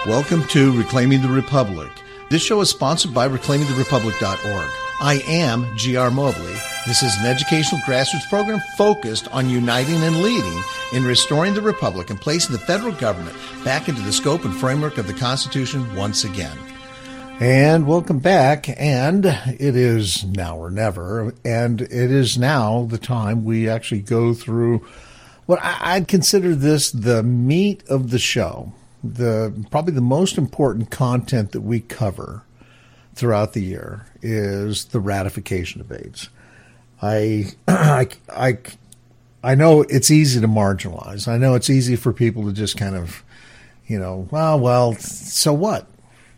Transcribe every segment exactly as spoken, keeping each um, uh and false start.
Welcome to Reclaiming the Republic. This show is sponsored by reclaiming the republic dot org. I am G R Mobley. This is an educational grassroots program focused on uniting and leading in restoring the republic and placing the federal government back into the scope and framework of the Constitution once again. And welcome back, and it is now or never, and it is now the time we actually go through what I'd consider this the meat of the show, the probably the most important content that we cover throughout the year is the ratification debates. I, I, I, I know it's easy to marginalize. I know it's easy for people to just kind of, you know, well, well, so what?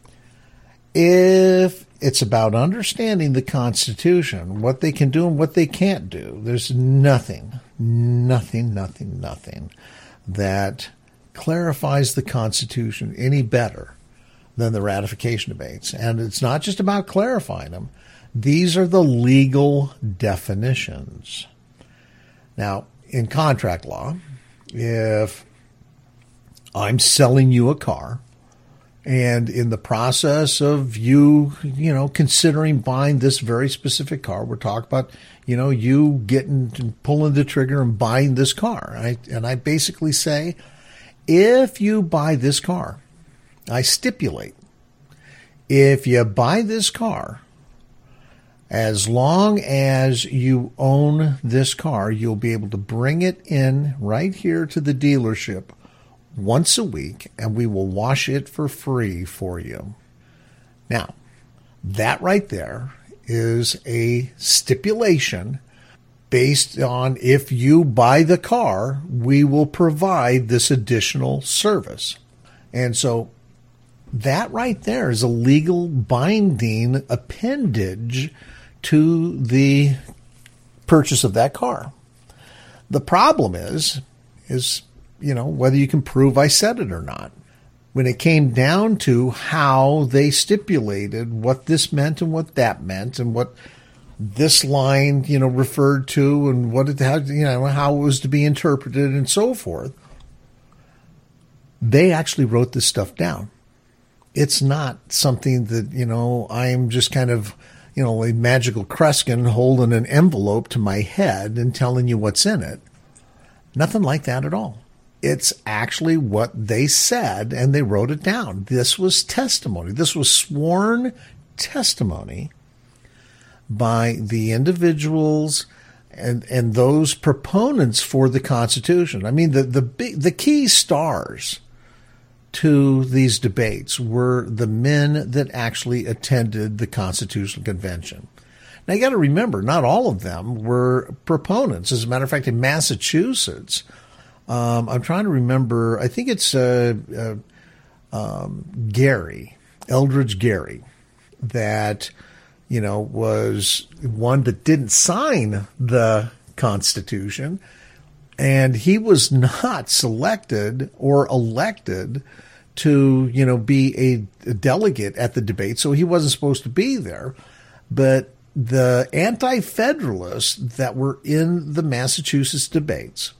If it's about understanding the Constitution, what they can do and what they can't do, there's nothing, nothing, nothing, nothing that clarifies the Constitution any better than the ratification debates. And it's not just about clarifying them. These are the legal definitions. Now, in contract law, if I'm selling you a car, and in the process of you, you know, considering buying this very specific car, we're talking about, you know, you getting, pulling the trigger and buying this car. I, and I basically say, if you buy this car, I stipulate, if you buy this car, as long as you own this car, you'll be able to bring it in right here to the dealership once a week, and we will wash it for free for you. Now, that right there is a stipulation based on if you buy the car, we will provide this additional service. And so that right there is a legal binding appendage to the purchase of that car. The problem is, is, you know, whether you can prove I said it or not. When it came down to how they stipulated what this meant and what that meant and what this line, you know, referred to and what it had, you know, how it was to be interpreted and so forth, they actually wrote this stuff down. It's not something that, you know, I'm just kind of, you know, a magical Kreskin holding an envelope to my head and telling you what's in it. Nothing like that at all. It's actually what they said, and they wrote it down. This was testimony. This was sworn testimony by the individuals and and those proponents for the Constitution. I mean, the the big, the key stars to these debates were the men that actually attended the Constitutional Convention. Now, you got to remember, not all of them were proponents. As a matter of fact, in Massachusetts, Um, I'm trying to remember, I think it's uh, uh, um, Gary, Eldridge Gary, that, you know, was one that didn't sign the Constitution, and he was not selected or elected to, you know, be a, a delegate at the debate, so he wasn't supposed to be there. But the anti-federalists that were in the Massachusetts debates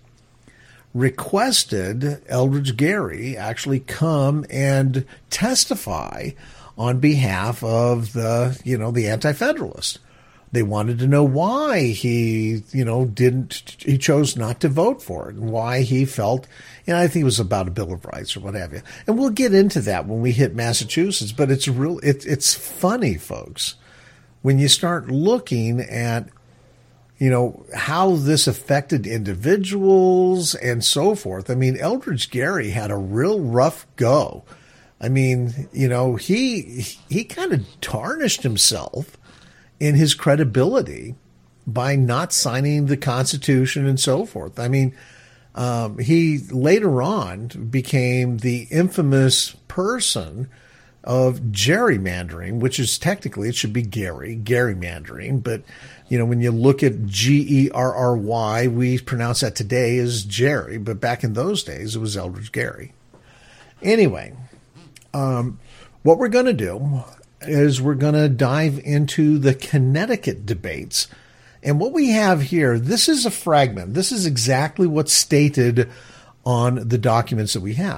requested Eldridge Gary actually come and testify on behalf of the, you know, the anti-federalists. They wanted to know why he, you know, didn't, he chose not to vote for it and why he felt, you know, I think it was about a Bill of Rights or what have you. And we'll get into that when we hit Massachusetts, but it's real, it, it's funny, folks, when you start looking at, you know, how this affected individuals and so forth. I mean, Eldridge Gary had a real rough go. I mean, you know, he he kind of tarnished himself in his credibility by not signing the Constitution and so forth. I mean, um, he later on became the infamous person of gerrymandering, which is technically, it should be Gary, gerrymandering, but you know, when you look at G E R R Y, we pronounce that today as Jerry, but back in those days, it was Eldridge Gary. Anyway, um, what we're going to do is we're going to dive into the Connecticut debates. And what we have here, this is a fragment. This is exactly what's stated on the documents that we have.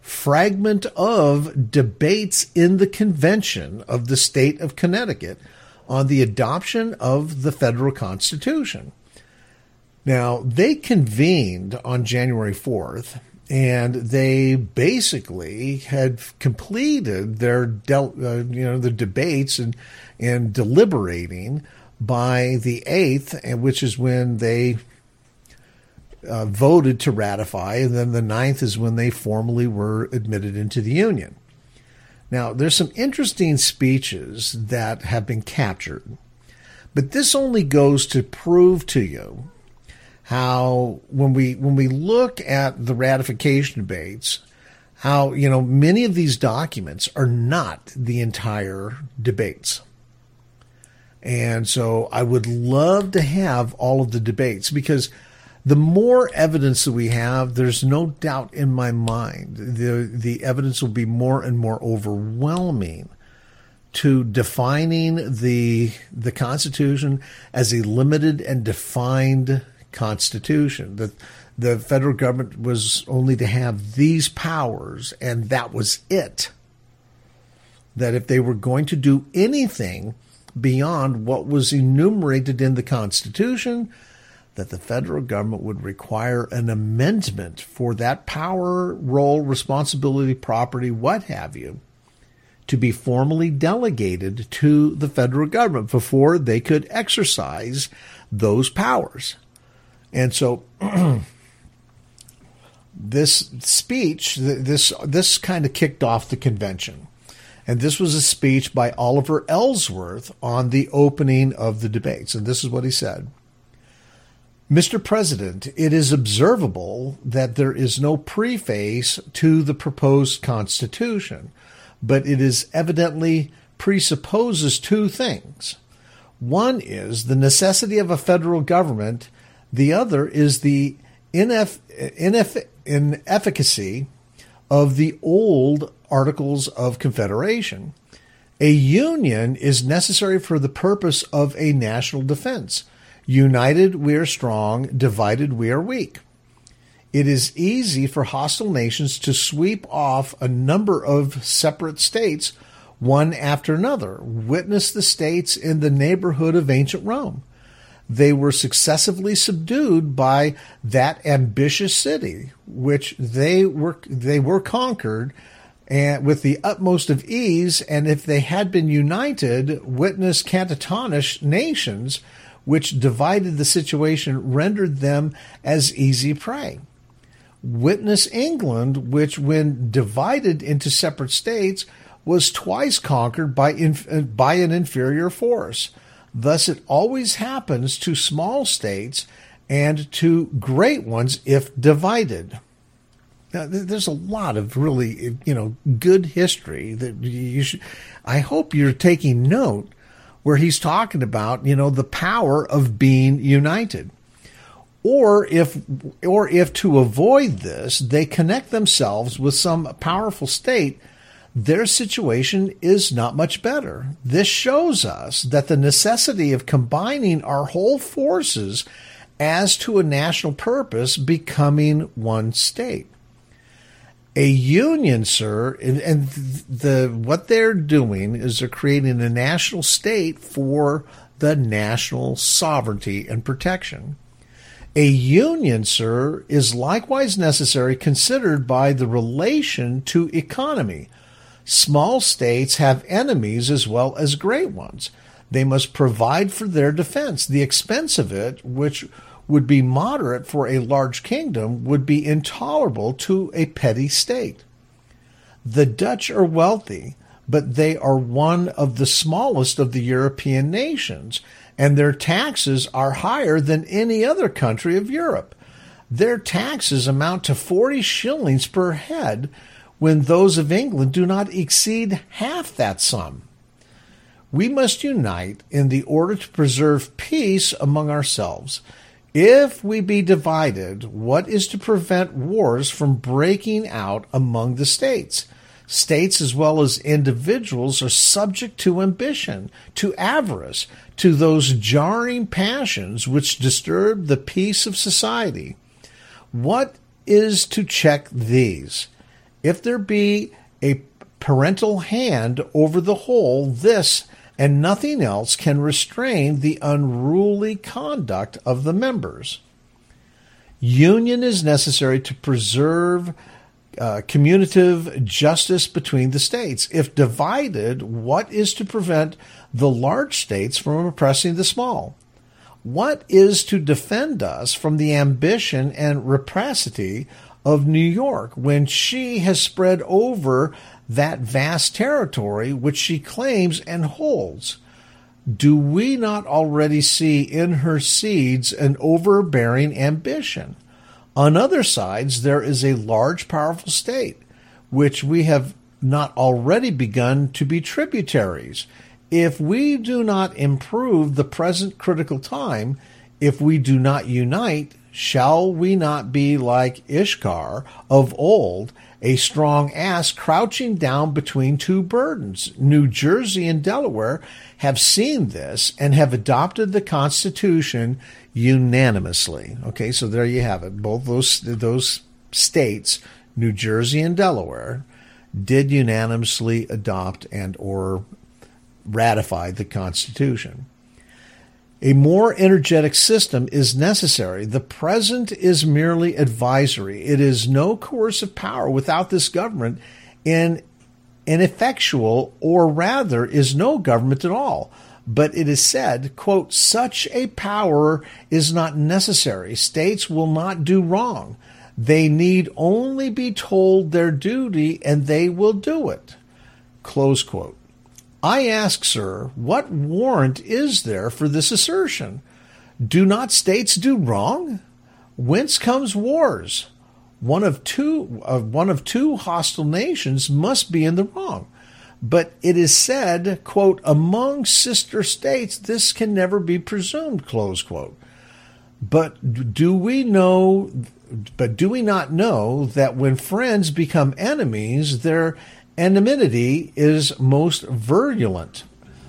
fragment of debates in the convention of the state of Connecticut on the adoption of the federal Constitution. Now, they convened on January fourth, and they basically had completed their del- uh, you know the debates and and deliberating by the eighth, which is when they uh, voted to ratify, and then the ninth is when they formally were admitted into the Union. Now, there's some interesting speeches that have been captured, but this only goes to prove to you how when we when we look at the ratification debates, how, you know, many of these documents are not the entire debates. And so I would love to have all of the debates, because the more evidence that we have, there's no doubt in my mind, the the evidence will be more and more overwhelming to defining the the Constitution as a limited and defined Constitution. That the federal government was only to have these powers, and that was it. That if they were going to do anything beyond what was enumerated in the Constitution, that the federal government would require an amendment for that power, role, responsibility, property, what have you, to be formally delegated to the federal government before they could exercise those powers. And so this speech, this this kind of kicked off the convention. And this was a speech by Oliver Ellsworth on the opening of the debates. And this is what he said. Mister President, it is observable that there is no preface to the proposed Constitution, but it is evidently presupposes two things. One is the necessity of a federal government. The other is the ineff- ineff- inefficacy of the old Articles of Confederation. A union is necessary for the purpose of a national defense. United, we are strong. Divided, we are weak. It is easy for hostile nations to sweep off a number of separate states, one after another. Witness the states in the neighborhood of ancient Rome. They were successively subdued by that ambitious city, which they were they were conquered and with the utmost of ease. And if they had been united, witness Cantatonish nations, which divided the situation, rendered them as easy prey. Witness England, which when divided into separate states, was twice conquered by inf- by an inferior force. Thus, it always happens to small states and to great ones if divided. Now, there's a lot of really, you know, good history that you should. I hope you're taking note where he's talking about, you know, the power of being united. Or if, or if to avoid this, they connect themselves with some powerful state, their situation is not much better. This shows us that the necessity of combining our whole forces as to a national purpose, becoming one state. A union, sir, and, and the what they're doing is they're creating a national state for the national sovereignty and protection. A union, sir, is likewise necessary, considered by the relation to economy. Small states have enemies as well as great ones. They must provide for their defense. The expense of it, which would be moderate for a large kingdom, would be intolerable to a petty state. The Dutch are wealthy, but they are one of the smallest of the European nations, and their taxes are higher than any other country of Europe. Their taxes amount to forty shillings per head, when those of England do not exceed half that sum. We must unite in the order to preserve peace among ourselves. If we be divided, what is to prevent wars from breaking out among the states? States as well as individuals are subject to ambition, to avarice, to those jarring passions which disturb the peace of society. What is to check these? If there be a parental hand over the whole, this and nothing else can restrain the unruly conduct of the members. Union is necessary to preserve uh, commutative justice between the states. If divided, what is to prevent the large states from oppressing the small? What is to defend us from the ambition and rapacity of New York when she has spread over that vast territory which she claims and holds? Do we not already see in her seeds an overbearing ambition? On other sides, there is a large, powerful state, which we have not already begun to be tributaries. If we do not improve the present critical time, if we do not unite, shall we not be like Ishkar of old, a strong ass crouching down between two burdens? New Jersey and Delaware have seen this and have adopted the Constitution unanimously. Okay, so there you have it. Both those those states, New Jersey and Delaware, did unanimously adopt and or ratify the Constitution. A more energetic system is necessary. The present is merely advisory. It is no coercive power. Without this government, in ineffectual, or rather is no government at all. But it is said, quote, such a power is not necessary. States will not do wrong. They need only be told their duty, and they will do it. Close quote. I ask, sir, what warrant is there for this assertion? Do not states do wrong? Whence comes wars? One of two, uh, one of two hostile nations must be in the wrong. But it is said, quote, among sister states, this can never be presumed, close quote. But do we know, but do we not know that when friends become enemies, their enmity is most virulent?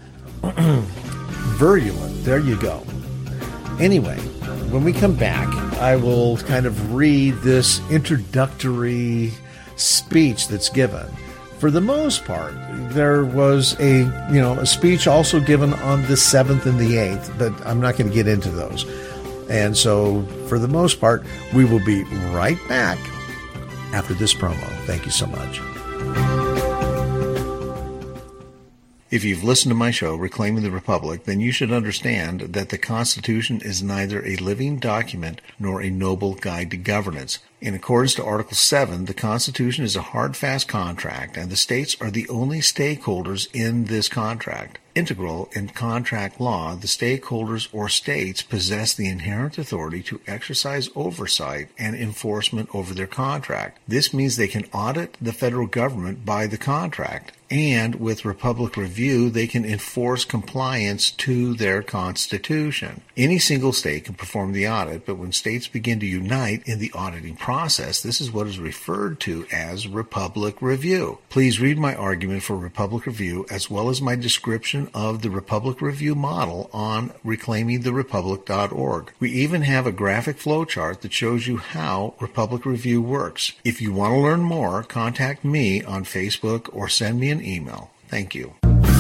Virulent, there you go. Anyway, when we come back, I will kind of read this introductory speech that's given. For the most part, there was a, you know, a speech also given on the seventh and the eighth, but I'm not going to get into those. And so, for the most part, we will be right back after this promo. Thank you so much. If you've listened to my show, Reclaiming the Republic, then you should understand that the Constitution is neither a living document nor a noble guide to governance. In accordance to Article seven, the Constitution is a hard, fast contract, and the states are the only stakeholders in this contract. Integral in contract law, the stakeholders or states possess the inherent authority to exercise oversight and enforcement over their contract. This means they can audit the federal government by the contract, and with Republic Review, they can enforce compliance to their Constitution. Any single state can perform the audit, but when states begin to unite in the auditing process, this is what is referred to as Republic Review. Please read my argument for Republic Review as well as my description of the Republic Review model on reclaiming the republic dot org. We even have a graphic flowchart that shows you how Republic Review works. If you want to learn more, contact me on Facebook or send me an email. Thank you.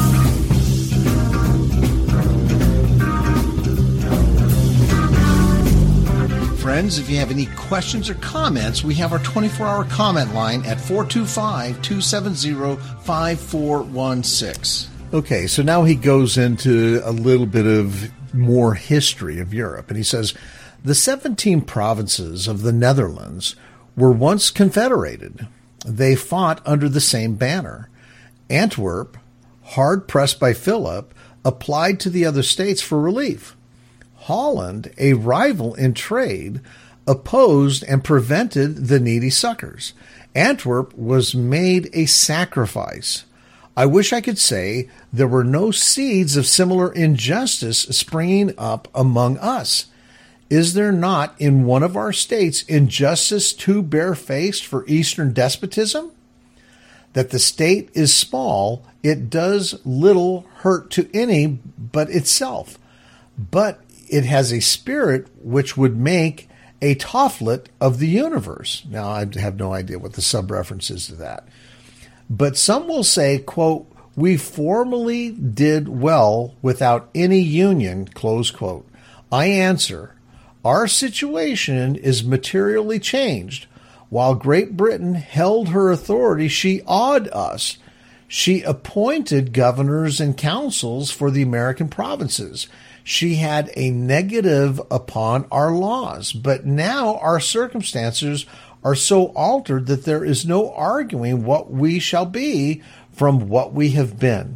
Friends, if you have any questions or comments, we have our twenty-four hour comment line at four two five, two seven zero, five four one six. Okay, so now he goes into a little bit of more history of Europe, and he says, the seventeen provinces of the Netherlands were once confederated. They fought under the same banner. Antwerp, hard pressed by Philip, applied to the other states for relief. Holland, a rival in trade, opposed and prevented the needy succors. Antwerp was made a sacrifice. I wish I could say there were no seeds of similar injustice springing up among us. Is there not in one of our states injustice too barefaced for Eastern despotism? That the state is small, it does little hurt to any but itself. But it has a spirit which would make a Tophet of the universe. Now, I have no idea what the sub-reference is to that. But some will say, quote, we formerly did well without any union, close quote. I answer, our situation is materially changed. While Great Britain held her authority, she awed us. She appointed governors and councils for the American provinces. She had a negative upon our laws. But now our circumstances are so altered that there is no arguing what we shall be from what we have been.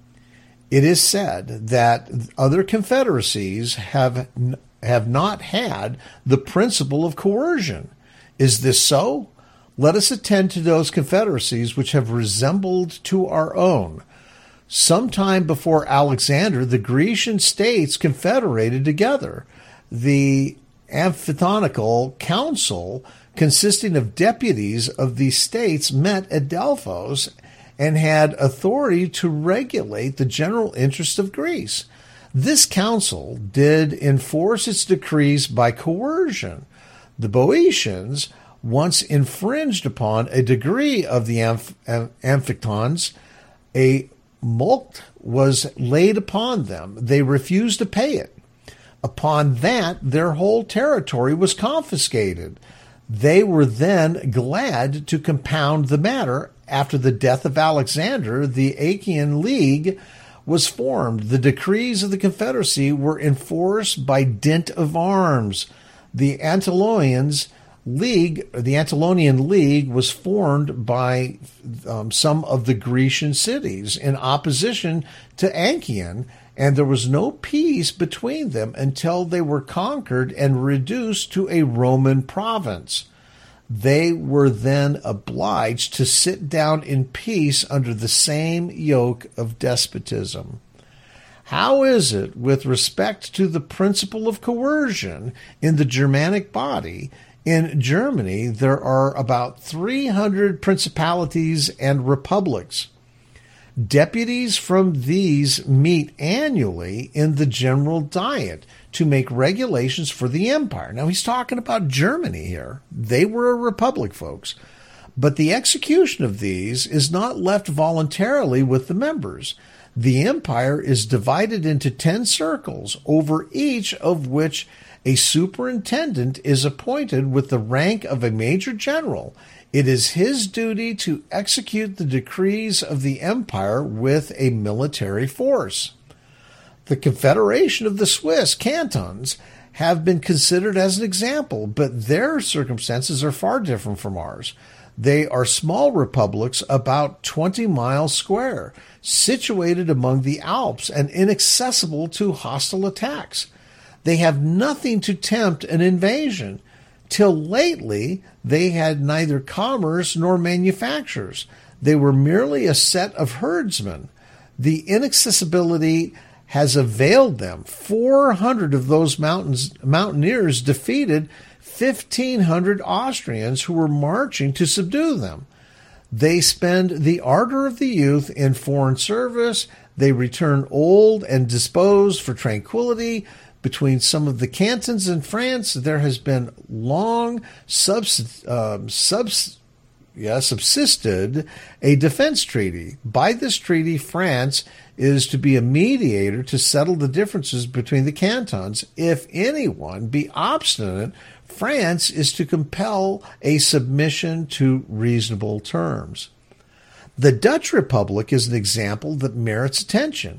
It is said that other confederacies have have not had the principle of coercion. Is this so? Let us attend to those confederacies which have resembled to our own. Sometime before Alexander, the Grecian states confederated together. The Amphitonical Council, consisting of deputies of these states, met at Delphos and had authority to regulate the general interest of Greece. This council did enforce its decrees by coercion. The Boeotians once infringed upon a degree of the amph- Amphictons. A mulct was laid upon them. They refused to pay it. Upon that, their whole territory was confiscated. They were then glad to compound the matter. After the death of Alexander, the Achaean League was formed. The decrees of the Confederacy were enforced by dint of arms. The Antiloians League, the Antilonian League, was formed by um, some of the Grecian cities in opposition to Achaean, and there was no peace between them until they were conquered and reduced to a Roman province. They were then obliged to sit down in peace under the same yoke of despotism. How is it with respect to the principle of coercion in the Germanic body? In Germany, there are about three hundred principalities and republics. Deputies from these meet annually in the General Diet to make regulations for the empire. Now, he's talking about Germany here. They were a republic, folks. But the execution of these is not left voluntarily with the members. The empire is divided into ten circles, over each of which a superintendent is appointed with the rank of a major general. It is his duty to execute the decrees of the empire with a military force. The Confederation of the Swiss cantons have been considered as an example, but their circumstances are far different from ours. They are small republics about twenty miles square, situated among the Alps and inaccessible to hostile attacks. They have nothing to tempt an invasion. Till lately, they had neither commerce nor manufactures. They were merely a set of herdsmen. The inaccessibility has availed them. Four hundred of those mountains, mountaineers defeated fifteen hundred Austrians who were marching to subdue them. They spend the ardor of the youth in foreign service. They return old and disposed for tranquility. Between some of the cantons in France, there has been long subs, um, subs, yeah, subsisted a defense treaty. By this treaty, France is to be a mediator to settle the differences between the cantons. If anyone be obstinate, France is to compel a submission to reasonable terms. The Dutch Republic is an example that merits attention.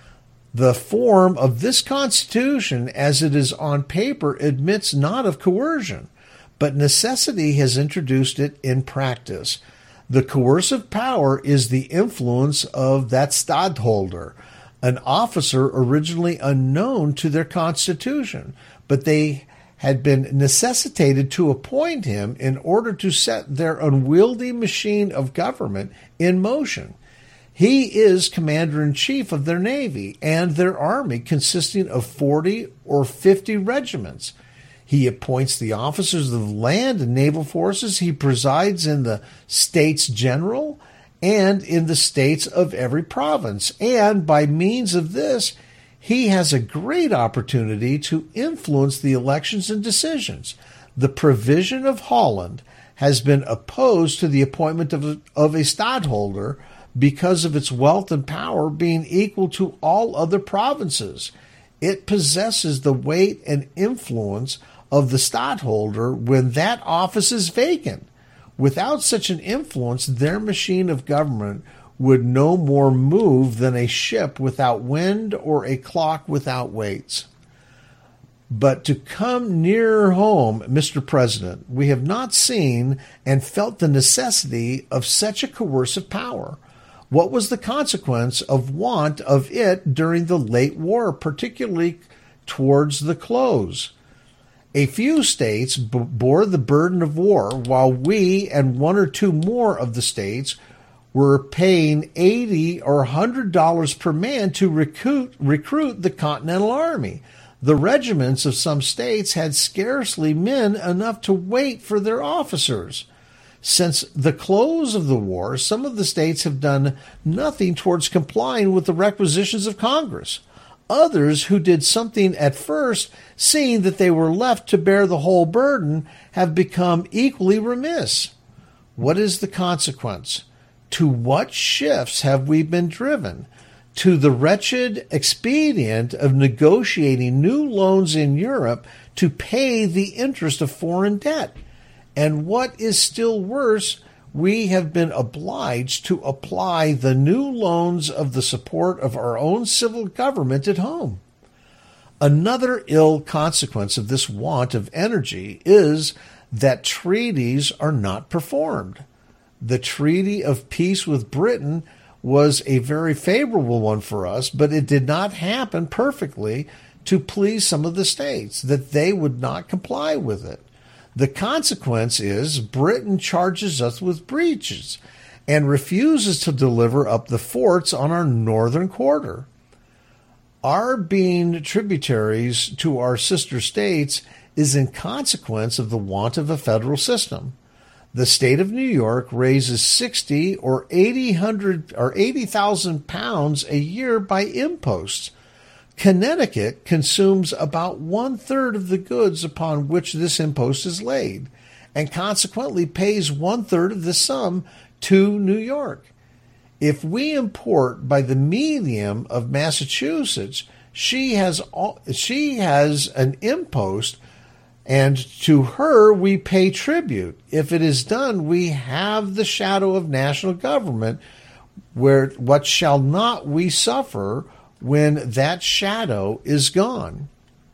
The form of this constitution, as it is on paper, admits not of coercion, but necessity has introduced it in practice. The coercive power is the influence of that stadtholder, an officer originally unknown to their constitution, but they had been necessitated to appoint him in order to set their unwieldy machine of government in motion. He is commander-in-chief of their navy and their army, consisting of forty or fifty regiments. He appoints the officers of the land and naval forces. He presides in the States General and in the states of every province. And by means of this, he has a great opportunity to influence the elections and decisions. The provision of Holland has been opposed to the appointment of a, of a stadtholder because of its wealth and power being equal to all other provinces. It possesses the weight and influence of the stadtholder when that office is vacant. Without such an influence, their machine of government would no more move than a ship without wind or a clock without weights. But to come nearer home, Mister President, we have not seen and felt the necessity of such a coercive power. What was the consequence of want of it during the late war, particularly towards the close? A few states b- bore the burden of war, while we and one or two more of the states were paying eighty or one hundred dollars per man to recruit, recruit the Continental Army. The regiments of some states had scarcely men enough to wait for their officers. Since the close of the war, some of the states have done nothing towards complying with the requisitions of Congress. Others who did something at first, seeing that they were left to bear the whole burden, have become equally remiss. What is the consequence? To what shifts have we been driven? To the wretched expedient of negotiating new loans in Europe to pay the interest of foreign debt. And what is still worse, we have been obliged to apply the new loans of the support of our own civil government at home. Another ill consequence of this want of energy is that treaties are not performed. The treaty of peace with Britain was a very favorable one for us, but it did not happen perfectly to please some of the states, that they would not comply with it. The consequence is Britain charges us with breaches and refuses to deliver up the forts on our northern quarter. Our being tributaries to our sister states is in consequence of the want of a federal system. The state of New York raises sixty or eighty hundred or eighty thousand pounds a year by imposts. Connecticut consumes about one third of the goods upon which this impost is laid, and consequently pays one third of the sum to New York. If we import by the medium of Massachusetts, she has she has an impost, and to her we pay tribute. If it is done, we have the shadow of national government, where what shall not we suffer when that shadow is gone?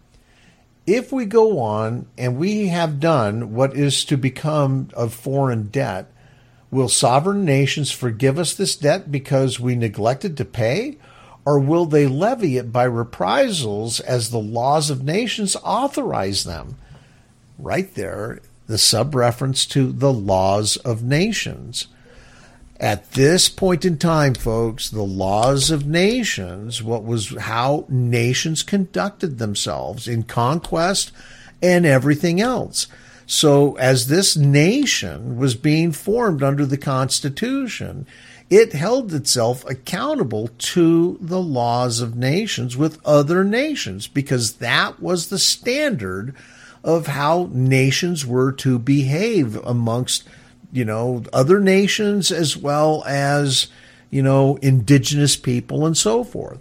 If we go on and we have done what is to become of foreign debt, will sovereign nations forgive us this debt because we neglected to pay? Or will they levy it by reprisals as the laws of nations authorize them? Right there, the sub-reference to the laws of nations. At this point in time, folks, the laws of nations, what was how nations conducted themselves in conquest and everything else. So as this nation was being formed under the Constitution, it held itself accountable to the laws of nations with other nations, because that was the standard of how nations were to behave amongst, you know, other nations as well as, you know, indigenous people and so forth.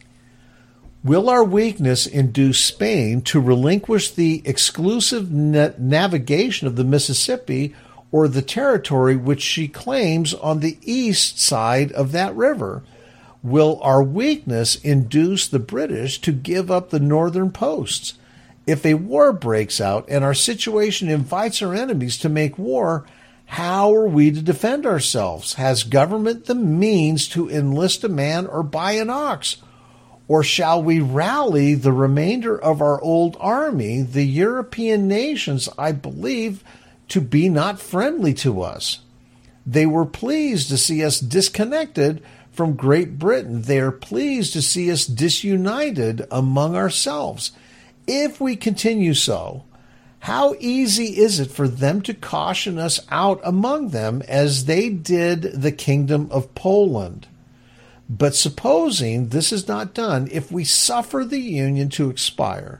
Will our weakness induce Spain to relinquish the exclusive na- navigation of the Mississippi or the territory which she claims on the east side of that river? Will our weakness induce the British to give up the northern posts? If a war breaks out and our situation invites our enemies to make war, how are we to defend ourselves? Has government the means to enlist a man or buy an ox? Or shall we rally the remainder of our old army, the European nations, I believe, to be not friendly to us? They were pleased to see us disconnected from Great Britain. They are pleased to see us disunited among ourselves. If we continue so, how easy is it for them to caution us out among them as they did the kingdom of Poland? But supposing this is not done, if we suffer the union to expire,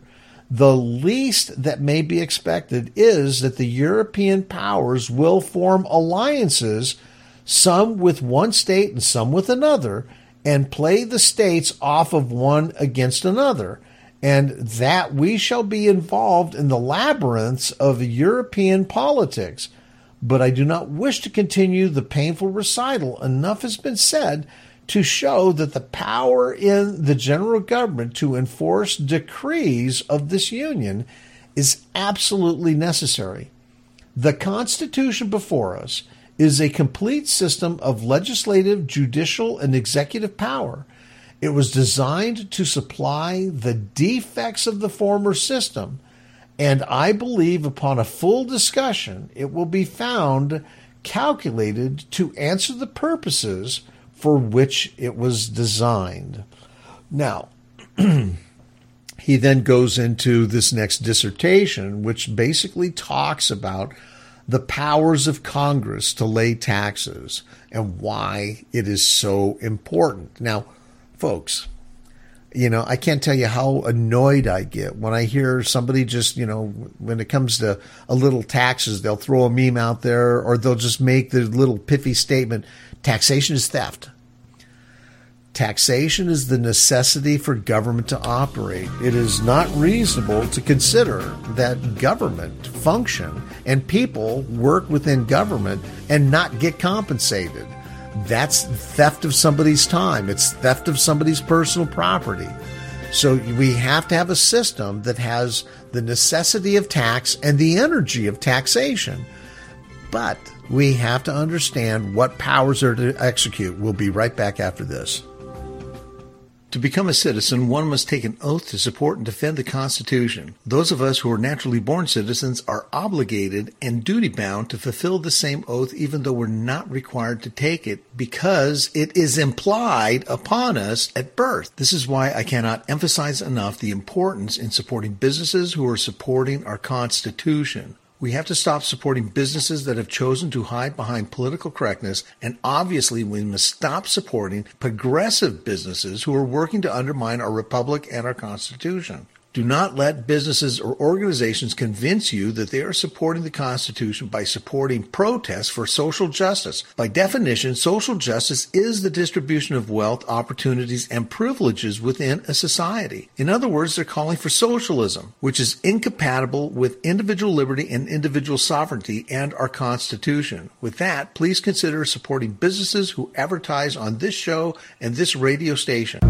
The least that may be expected is that the European powers will form alliances, some with one state and some with another, and play the states off of one against another, and that we shall be involved in the labyrinths of European politics. But I do not wish to continue the painful recital. Enough has been said to show that the power in the general government to enforce decrees of this union is absolutely necessary. The Constitution before us is a complete system of legislative, judicial, and executive power. It was designed to supply the defects of the former system, and I believe upon a full discussion it will be found calculated to answer the purposes for which it was designed. Now, he then goes into this next dissertation, which basically talks about the powers of Congress to lay taxes and why it is so important. Now, folks, you know, I can't tell you how annoyed I get when I hear somebody just, you know, when it comes to a little taxes, they'll throw a meme out there or they'll just make the little piffy statement, taxation is theft. Taxation is the necessity for government to operate. It is not reasonable to consider that government function and people work within government and not get compensated. That's theft of somebody's time. It's theft of somebody's personal property. So we have to have a system that has the necessity of tax and the energy of taxation. But we have to understand what powers are to execute. We'll be right back after this. To become a citizen, one must take an oath to support and defend the Constitution. Those of us who are naturally born citizens are obligated and duty-bound to fulfill the same oath even though we're not required to take it because it is implied upon us at birth. This is why I cannot emphasize enough the importance in supporting businesses who are supporting our Constitution. We have to stop supporting businesses that have chosen to hide behind political correctness, and obviously we must stop supporting progressive businesses who are working to undermine our republic and our Constitution. Do not let businesses or organizations convince you that they are supporting the Constitution by supporting protests for social justice. By definition, social justice is the distribution of wealth, opportunities, and privileges within a society. In other words, they're calling for socialism, which is incompatible with individual liberty and individual sovereignty and our Constitution. With that, please consider supporting businesses who advertise on this show and this radio station.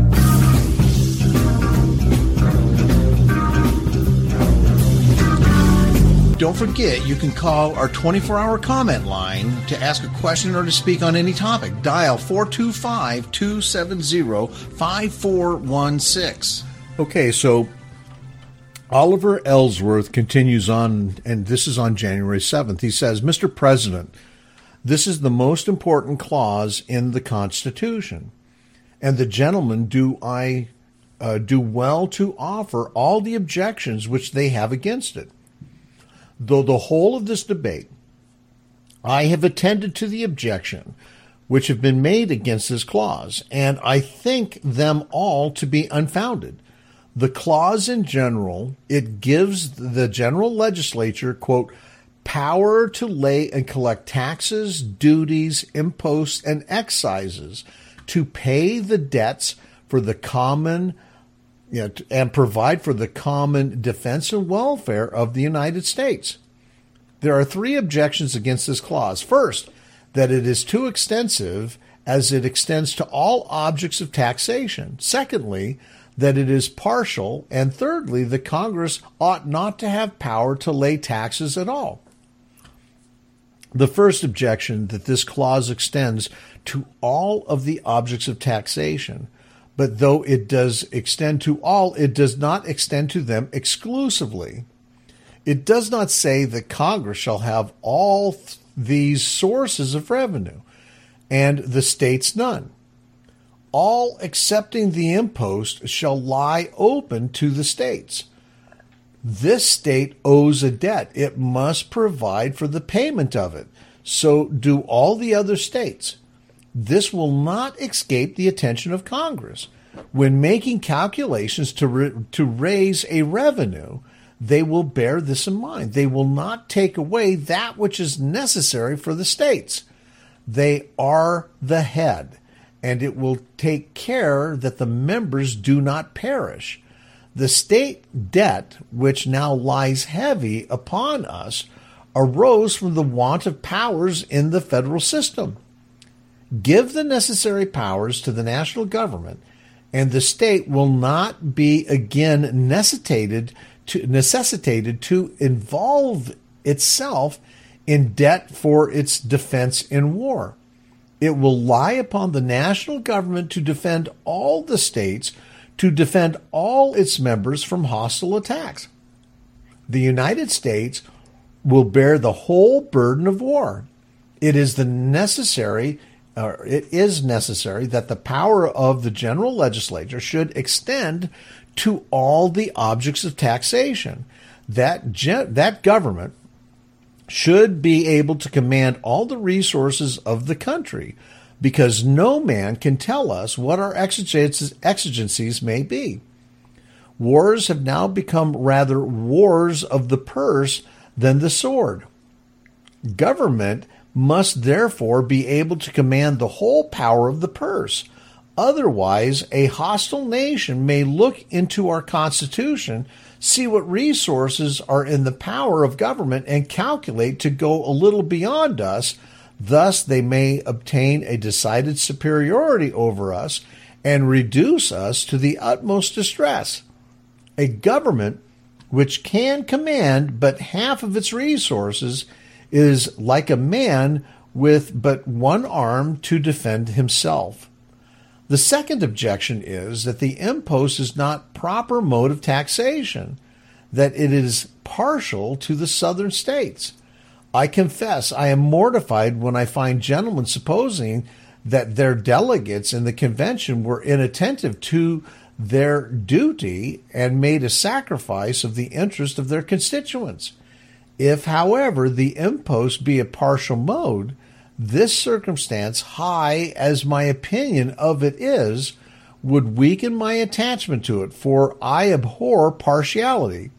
Don't forget, you can call our twenty-four hour comment line to ask a question or to speak on any topic. Dial four two five, two seven zero, five four one six. Okay, so Oliver Ellsworth continues on, and this is on January seventh. He says, Mister President, this is the most important clause in the Constitution, and the gentlemen do I uh, do well to offer all the objections which they have against it. Though the whole of this debate, I have attended to the objection which have been made against this clause, and I think them all to be unfounded. The clause in general, it gives the general legislature, quote, power to lay and collect taxes, duties, imposts, and excises to pay the debts for the common You know, and provide for the common defense and welfare of the United States. There are three objections against this clause. First, that it is too extensive as it extends to all objects of taxation. Secondly, that it is partial. And thirdly, the Congress ought not to have power to lay taxes at all. The first objection, that this clause extends to all of the objects of taxation. But though it does extend to all, it does not extend to them exclusively. It does not say that Congress shall have all th- these sources of revenue, and the states none. All excepting the impost shall lie open to the states. This state owes a debt. It must provide for the payment of it. So do all the other states. This will not escape the attention of Congress. When making calculations to, re- to raise a revenue, they will bear this in mind. They will not take away that which is necessary for the states. They are the head, and it will take care that the members do not perish. The state debt, which now lies heavy upon us, arose from the want of powers in the federal system. Give the necessary powers to the national government, and the state will not be again necessitated to, necessitated to involve itself in debt for its defense in war. It will lie upon the national government to defend all the states, to defend all its members from hostile attacks. The United States will bear the whole burden of war. It is the necessary, or it is necessary that the power of the general legislature should extend to all the objects of taxation. That gen- that government should be able to command all the resources of the country, because no man can tell us what our exigencies, exigencies may be. Wars have now become rather wars of the purse than the sword. Government must therefore be able to command the whole power of the purse. Otherwise, a hostile nation may look into our Constitution, see what resources are in the power of government, and calculate to go a little beyond us. Thus, they may obtain a decided superiority over us and reduce us to the utmost distress. A government which can command but half of its resources is like a man with but one arm to defend himself. The second objection is that the impost is not proper mode of taxation, that it is partial to the southern states. I confess I am mortified when I find gentlemen supposing that their delegates in the convention were inattentive to their duty and made a sacrifice of the interest of their constituents. If, however, the impost be a partial mode, this circumstance, high as my opinion of it is, would weaken my attachment to it, for I abhor partiality.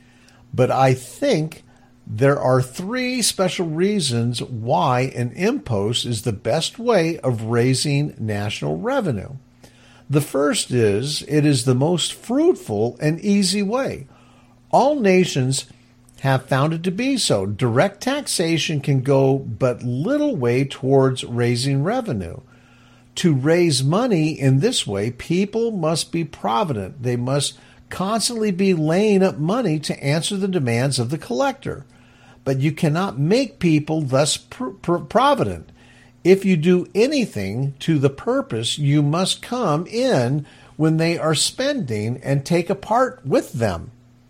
But I think there are three special reasons why an impost is the best way of raising national revenue. The first is, it is the most fruitful and easy way. All nations have found it to be so. Direct taxation can go but little way towards raising revenue. To raise money in this way, people must be provident. They must constantly be laying up money to answer the demands of the collector. But you cannot make people thus pr- pr- provident. If you do anything to the purpose, you must come in when they are spending and take a part with them.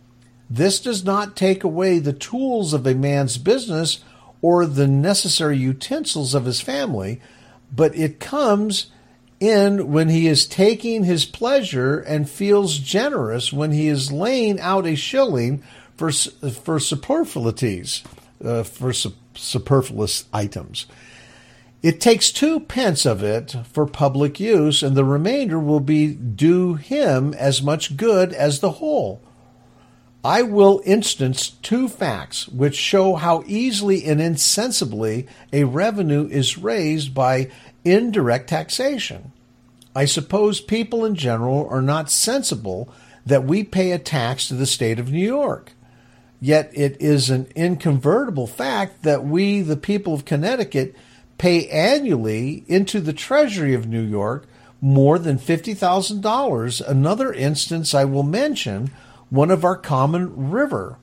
This does not take away the tools of a man's business or the necessary utensils of his family, but it comes in when he is taking his pleasure and feels generous when he is laying out a shilling for for superfluities, uh, for su- superfluous items. It takes two pence of it for public use, and the remainder will be do him as much good as the whole. I will instance two facts which show how easily and insensibly a revenue is raised by indirect taxation. I suppose people in general are not sensible that we pay a tax to the state of New York. Yet it is an incontrovertible fact that we, the people of Connecticut, pay annually into the Treasury of New York more than fifty thousand dollars. Another instance I will mention, one of our common river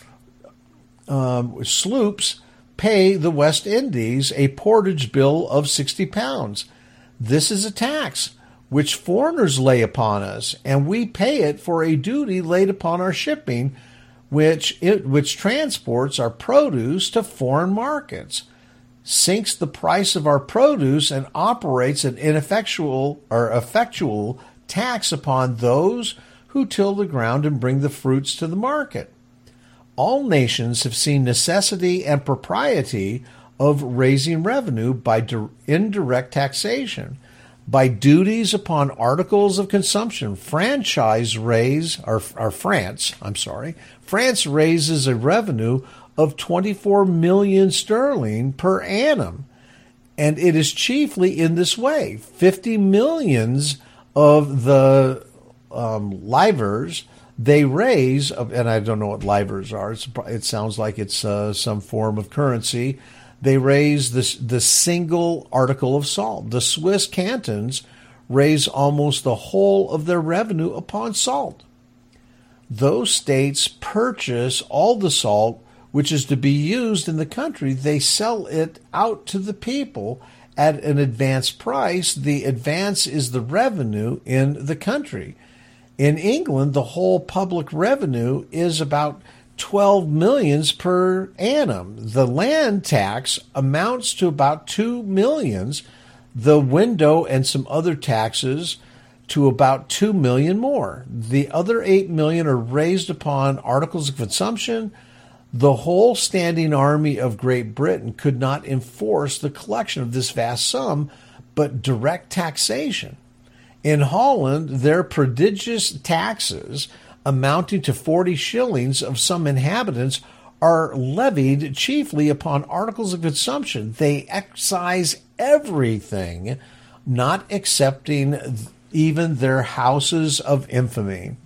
um, sloops pay the West Indies a portage bill of sixty pounds. This is a tax which foreigners lay upon us, and we pay it for a duty laid upon our shipping, which it, which transports our produce to foreign markets, sinks the price of our produce, and operates an ineffectual or effectual tax upon those who till the ground and bring the fruits to the market. All nations have seen necessity and propriety of raising revenue by di- indirect taxation. By duties upon articles of consumption, franchise raise, or, or France, I'm sorry, France raises a revenue of twenty-four million sterling per annum. And it is chiefly in this way. fifty millions of the um, livres they raise, and I don't know what livres are. It's, it sounds like it's uh, some form of currency. They raise this, the single article of salt. The Swiss cantons raise almost the whole of their revenue upon salt. Those states purchase all the salt which is to be used in the country. They sell it out to the people at an advanced price. The advance is the revenue in the country. In England, the whole public revenue is about twelve millions per annum. The land tax amounts to about two millions. The window and some other taxes to about two million more. The other eight million are raised upon articles of consumption. The whole standing army of Great Britain could not enforce the collection of this vast sum, but direct taxation. In Holland, their prodigious taxes, amounting to forty shillings of some inhabitants, are levied chiefly upon articles of consumption. They excise everything, not excepting even their houses of infamy.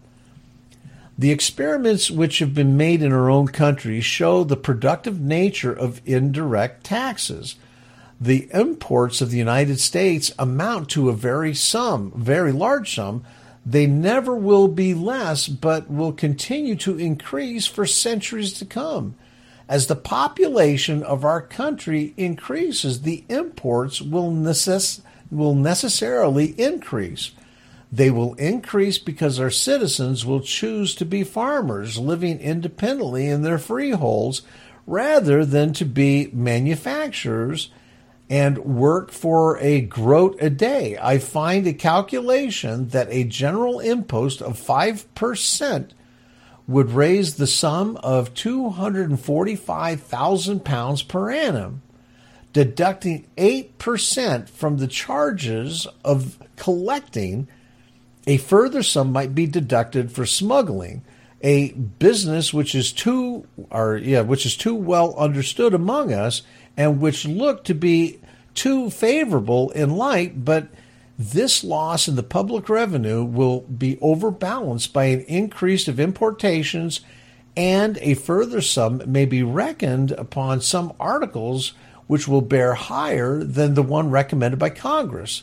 The experiments which have been made in our own country show the productive nature of indirect taxes. The imports of the United States amount to a very sum, very large sum. They never will be less, but will continue to increase for centuries to come. As the population of our country increases, the imports will, necess- will necessarily increase. They will increase because our citizens will choose to be farmers living independently in their freeholds rather than to be manufacturers and work for a groat a day. I find a calculation that a general impost of five percent would raise the sum of two hundred forty-five thousand pounds per annum. Deducting eight percent from the charges of collecting, a further sum might be deducted for smuggling, a business which is too, or yeah, which is too well understood among us, and which look to be too favorable in light, but this loss in the public revenue will be overbalanced by an increase of importations, and a further sum may be reckoned upon some articles which will bear higher than the one recommended by Congress.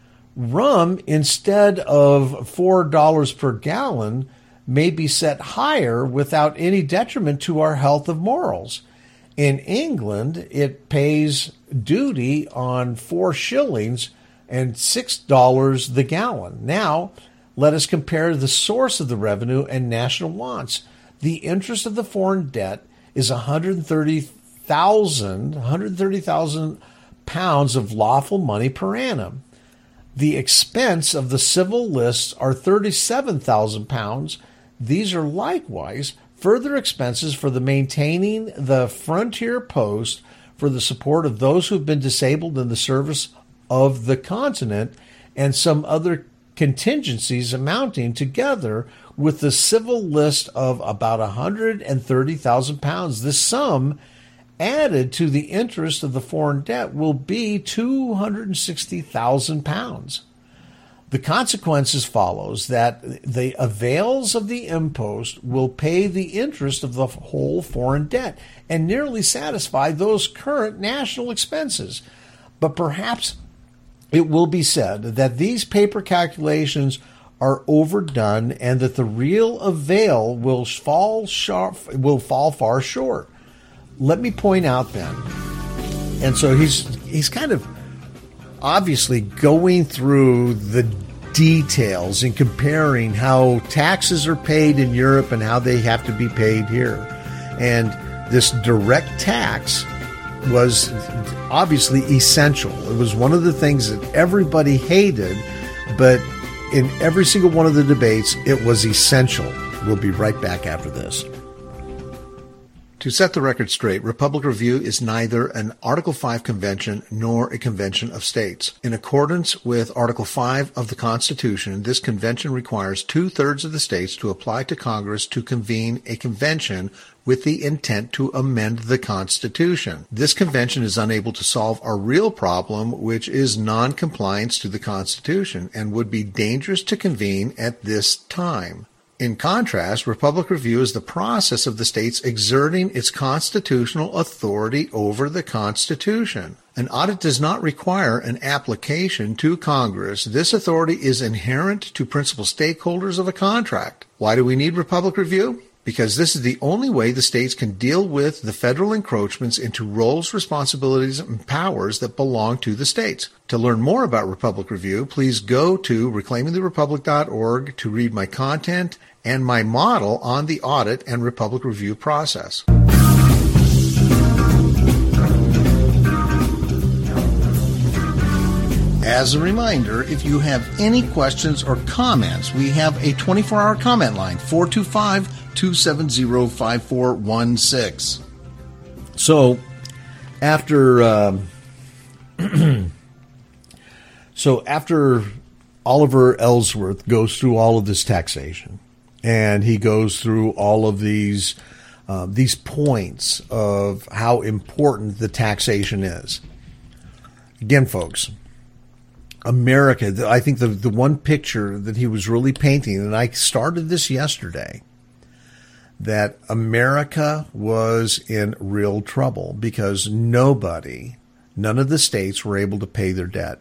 Rum, instead of four dollars per gallon, may be set higher without any detriment to our health of morals. In England, it pays duty on four shillings and six dollars the gallon. Now, let us compare the source of the revenue and national wants. The interest of the foreign debt is one hundred thirty thousand pounds of lawful money per annum. The expense of the civil lists are thirty-seven thousand pounds. These are likewise further expenses for the maintaining the frontier post, for the support of those who have been disabled in the service of the continent, and some other contingencies amounting together with the civil list of about one hundred thirty thousand pounds. This sum, added to the interest of the foreign debt, will be two hundred sixty thousand pounds. The consequences follows that the avails of the impost will pay the interest of the whole foreign debt and nearly satisfy those current national expenses. But perhaps it will be said that these paper calculations are overdone and that the real avail will fall sharp, will fall far short. Let me point out then, and so he's he's kind of obviously going through the details and comparing how taxes are paid in Europe and how they have to be paid here. And this direct tax was obviously essential. It was one of the things that everybody hated, but in every single one of the debates, it was essential. We'll be right back after this. To set the record straight, Republic Review is neither an Article five convention nor a convention of states. In accordance with Article five of the Constitution, this convention requires two-thirds of the states to apply to Congress to convene a convention with the intent to amend the Constitution. This convention is unable to solve our real problem, which is non-compliance to the Constitution, and would be dangerous to convene at this time. In contrast, Republic Review is the process of the states exerting its constitutional authority over the Constitution. An audit does not require an application to Congress. This authority is inherent to principal stakeholders of a contract. Why do we need Republic Review? Because this is the only way the states can deal with the federal encroachments into roles, responsibilities, and powers that belong to the states. To learn more about Republic Review, please go to reclaiming the republic dot org to read my content and my model on the audit and Republic Review process. As a reminder, if you have any questions or comments, we have a twenty-four hour comment line, four two five, two seven zero, five four one six. So, after um, so after Oliver Ellsworth goes through all of this taxation, and he goes through all of these uh, these points of how important the taxation is. Again, folks, America, I think the, the one picture that he was really painting, and I started this yesterday, that America was in real trouble because nobody, none of the states were able to pay their debt.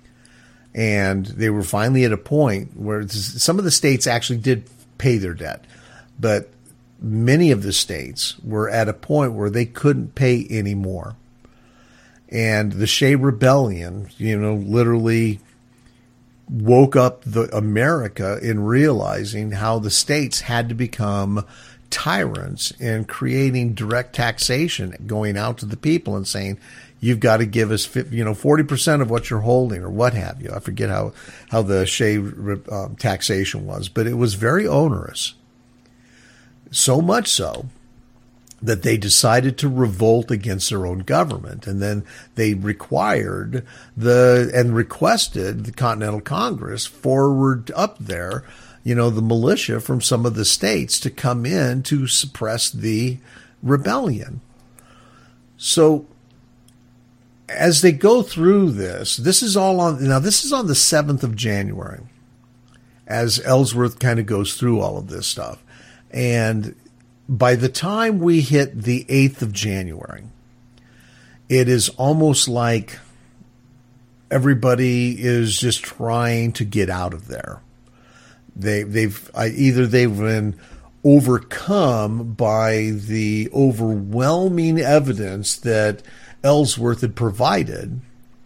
And they were finally at a point where some of the states actually did pay their debt, but many of the states were at a point where they couldn't pay anymore. And the Shea Rebellion, you know, literally woke up the America in realizing how the states had to become tyrants and creating direct taxation, going out to the people and saying, you've got to give us, you know, forty percent of what you're holding or what have you. I forget how, how the Shea uh, taxation was, but it was very onerous. So much so that they decided to revolt against their own government. And then they required the, and requested the Continental Congress forward up there, you know, the militia from some of the states to come in to suppress the rebellion. So as they go through this, this is all on, now this is on the seventh of January, as Ellsworth kind of goes through all of this stuff. And by the time we hit the eighth of January, it is almost like everybody is just trying to get out of there. They, they've either they've been overcome by the overwhelming evidence that Ellsworth had provided,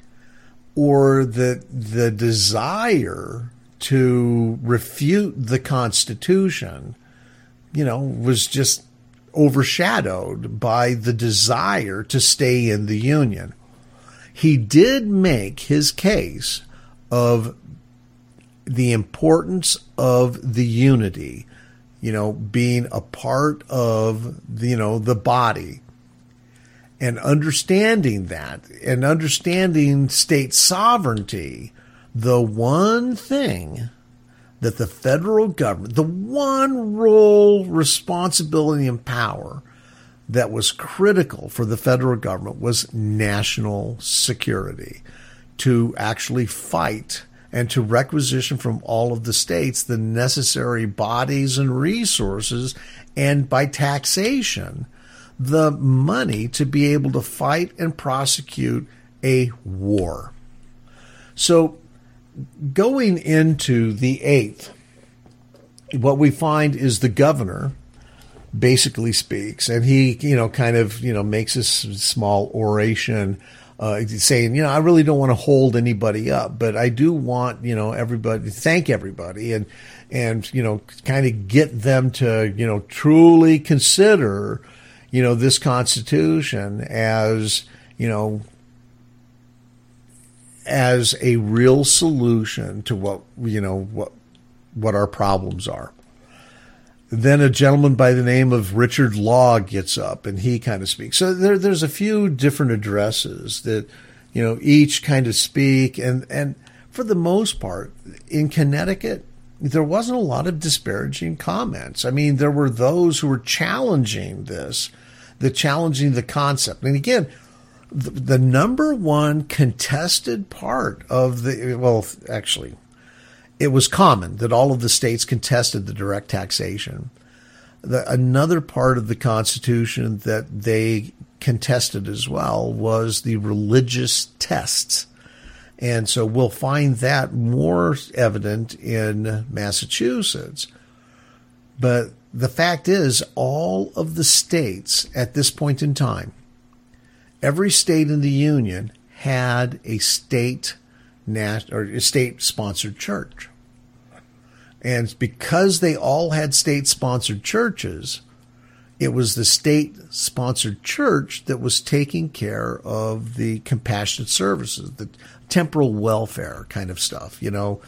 or that the desire to refute the Constitution, you know, was just overshadowed by the desire to stay in the Union. He did make his case of the importance of the unity, you know, being a part of, the, you know, the body, and understanding that and understanding state sovereignty. The one thing that the federal government, the one role, responsibility, and power that was critical for the federal government was national security, to actually fight and to requisition from all of the states the necessary bodies and resources, and by taxation, the money to be able to fight and prosecute a war. So going into the eighth, what we find is the governor basically speaks, and he, you know, kind of, you know, makes this small oration, uh, saying, you know, I really don't want to hold anybody up, but I do want, you know, everybody, thank everybody, and, and, you know, kind of get them to, you know, truly consider, you know, this Constitution as, you know, as a real solution to what, you know, what, what our problems are. then a gentleman by the name of Richard Law gets up and he kind of speaks. So there, there's a few different addresses that, you know, each kind of speak. And, and for the most part, in Connecticut, there wasn't a lot of disparaging comments. I mean, there were those who were challenging this, the challenging the concept. And again, the, the number one contested part of the, well, actually, it was common that all of the states contested the direct taxation. The, another part of the Constitution that they contested as well was the religious tests. And so we'll find that more evident in Massachusetts. But the fact is, all of the states at this point in time, every state in the Union had a state or a state-sponsored church. And because they all had state-sponsored churches, it was the state-sponsored church that was taking care of the compassionate services, the temporal welfare kind of stuff, you know,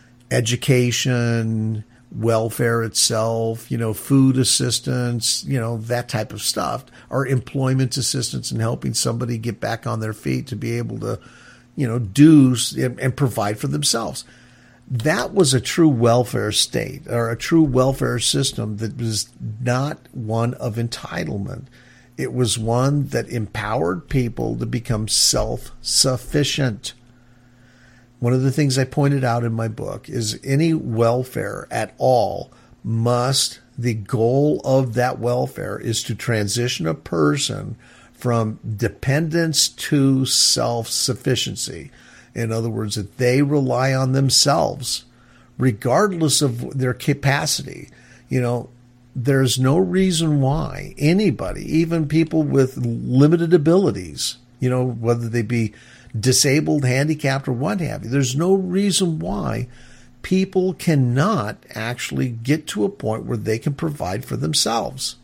education, welfare itself, you know, food assistance, you know, that type of stuff, or employment assistance and helping somebody get back on their feet to be able to, you know, do and, and provide for themselves. That was a true welfare state or a true welfare system that was not one of entitlement. It was one that empowered people to become self-sufficient. One of the things I pointed out in my book is any welfare at all must, the goal of that welfare is to transition a person from dependence to self-sufficiency. In other words, that they rely on themselves, regardless of their capacity. You know, there's no reason why anybody, even people with limited abilities, you know, whether they be disabled, handicapped, or what have you, there's no reason why people cannot actually get to a point where they can provide for themselves.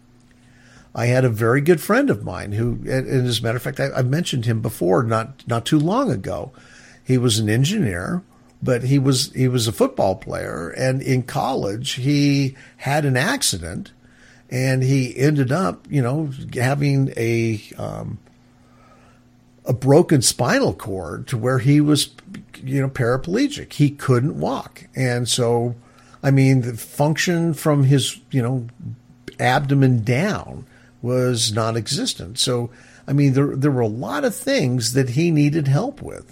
I had a very good friend of mine who, and as a matter of fact, I, I mentioned him before, not not too long ago. He was an engineer, but he was he was a football player, and in college he had an accident, and he ended up, you know, having a um, a broken spinal cord to where he was, you know, paraplegic. He couldn't walk, and so, I mean, the function from his, you know, abdomen down was non-existent. So, I mean, there there were a lot of things that he needed help with.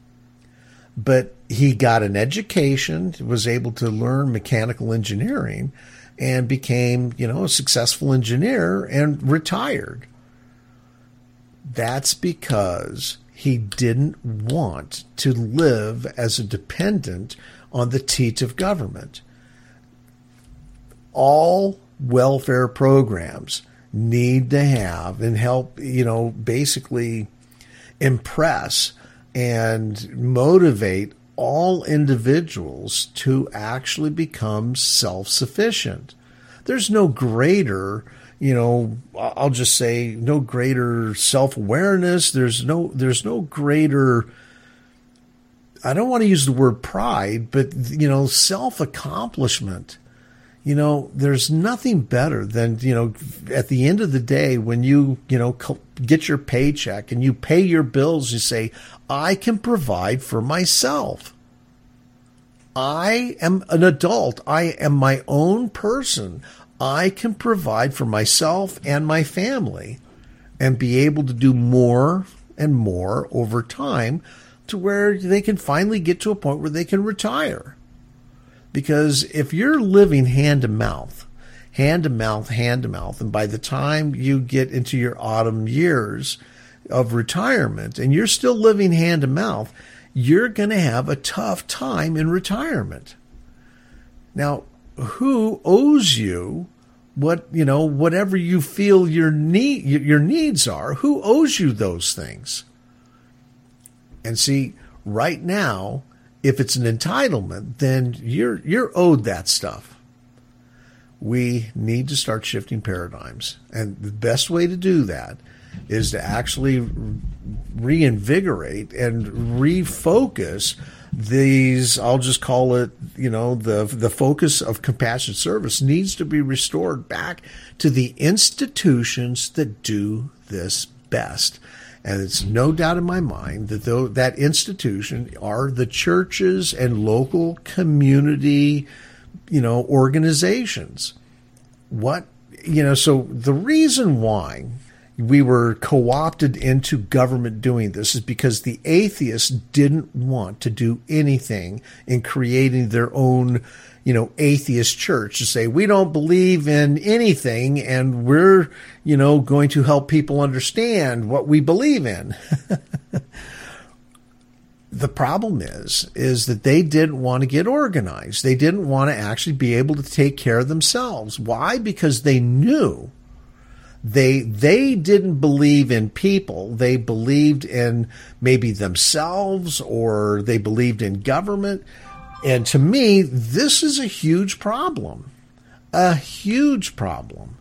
But he got an education, was able to learn mechanical engineering, and became, you know, a successful engineer and retired. That's because he didn't want to live as a dependent on the teat of government. All welfare programs need to have and help, you know, basically impress and motivate all individuals to actually become self-sufficient. There's no greater, you know, I'll just say no greater self-awareness. There's no, there's no greater, I don't want to use the word pride, but, you know, self-accomplishment. You know, there's nothing better than, you know, at the end of the day, when you, you know, get your paycheck and you pay your bills, you say, I can provide for myself. I am an adult. I am my own person. I can provide for myself and my family and be able to do more and more over time to where they can finally get to a point where they can retire. Because if you're living hand to mouth, hand to mouth, hand to mouth, and by the time you get into your autumn years of retirement and you're still living hand to mouth, you're going to have a tough time in retirement. Now, who owes you what, you know, whatever you feel your need, your needs are? Who owes you those things? And see, right now, if it's an entitlement, then you're you're owed that stuff. We need to start shifting paradigms. And the best way to do that is to actually reinvigorate and refocus these, I'll just call it, you know, the the focus of compassionate service needs to be restored back to the institutions that do this best. And it's no doubt in my mind that though that institution are the churches and local community, you know, organizations. What, you know, so the reason why we were co-opted into government doing this is because the atheists didn't want to do anything in creating their own, you know, atheist church to say, we don't believe in anything and we're, you know, going to help people understand what we believe in. The problem is, is that they didn't want to get organized. They didn't want to actually be able to take care of themselves. Why? Because they knew they, they didn't believe in people. They believed in maybe themselves, or they believed in government. And to me, this is a huge problem, a huge problem.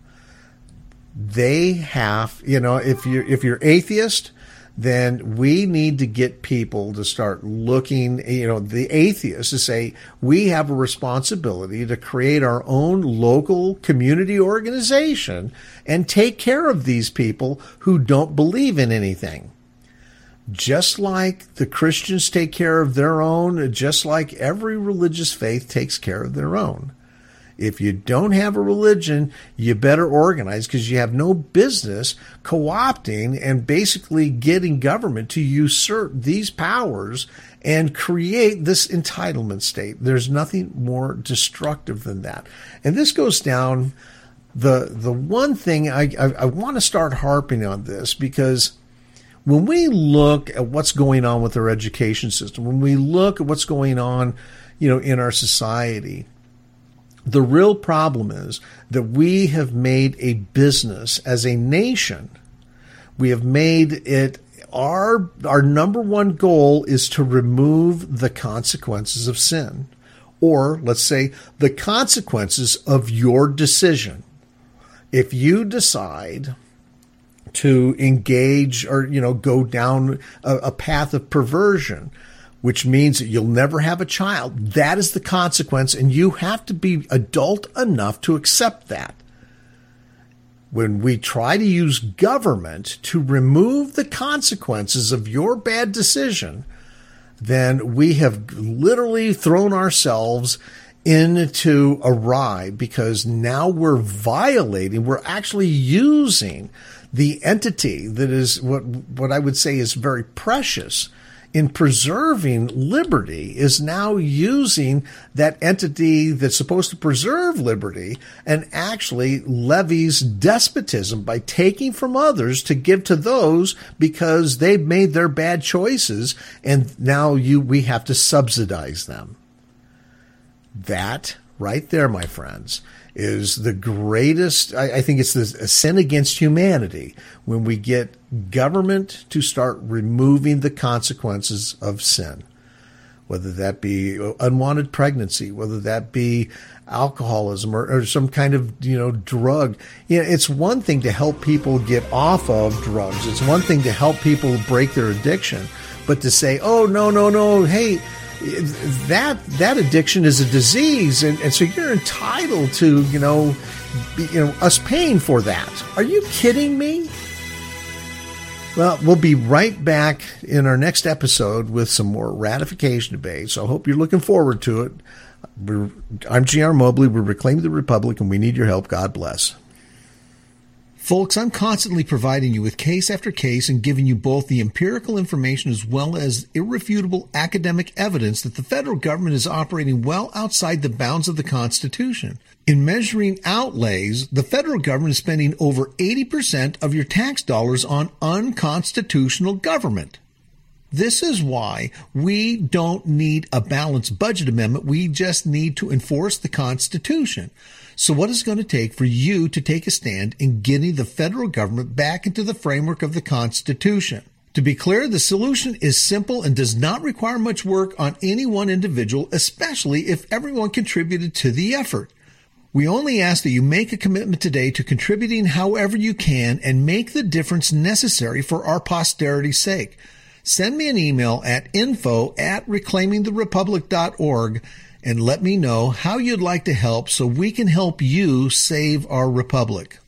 They have, you know, if you're, if you're atheist, then we need to get people to start looking, you know, the atheists to say, we have a responsibility to create our own local community organization and take care of these people who don't believe in anything. Just like the Christians take care of their own, just like every religious faith takes care of their own. If you don't have a religion, you better organize, because you have no business co-opting and basically getting government to usurp these powers and create this entitlement state. There's nothing more destructive than that. And this goes down, the the one thing I, I, I want to start harping on this, because when we look at what's going on with our education system, when we look at what's going on, you know, in our society, the real problem is that we have made a business as a nation. We have made it our our number one goal is to remove the consequences of sin, or let's say the consequences of your decision. If you decide to engage or, you know, go down a, a path of perversion, which means that you'll never have a child, that is the consequence, and you have to be adult enough to accept that. When we try to use government to remove the consequences of your bad decision, then we have literally thrown ourselves into a rye, because now we're violating, we're actually using the entity that is what what I would say is very precious in preserving liberty, is now using that entity that's supposed to preserve liberty and actually levies despotism by taking from others to give to those because they've made their bad choices, and now you we have to subsidize them. That right there, my friends, is the greatest, I, I think it's the, a sin against humanity, when we get government to start removing the consequences of sin, whether that be unwanted pregnancy, whether that be alcoholism or, or some kind of, you know, drug. You know, it's one thing to help people get off of drugs. It's one thing to help people break their addiction, but to say, oh, no, no, no, hey, that that addiction is a disease, and, and so you're entitled to, you know, be, you know, us paying for that. Are you kidding me? Well, we'll be right back in our next episode with some more ratification debate, so I hope you're looking forward to it. We're, I'm G R Mobley. We're Reclaiming the Republic, and we need your help. God bless. Folks, I'm constantly providing you with case after case and giving you both the empirical information as well as irrefutable academic evidence that the federal government is operating well outside the bounds of the Constitution. In measuring outlays, the federal government is spending over eighty percent of your tax dollars on unconstitutional government. This is why we don't need a balanced budget amendment. We just need to enforce the Constitution. So what is it going to take for you to take a stand in getting the federal government back into the framework of the Constitution? To be clear, the solution is simple and does not require much work on any one individual, especially if everyone contributed to the effort. We only ask that you make a commitment today to contributing however you can and make the difference necessary for our posterity's sake. Send me an email at info at reclaiming the republic dot org and let me know how you'd like to help so we can help you save our republic.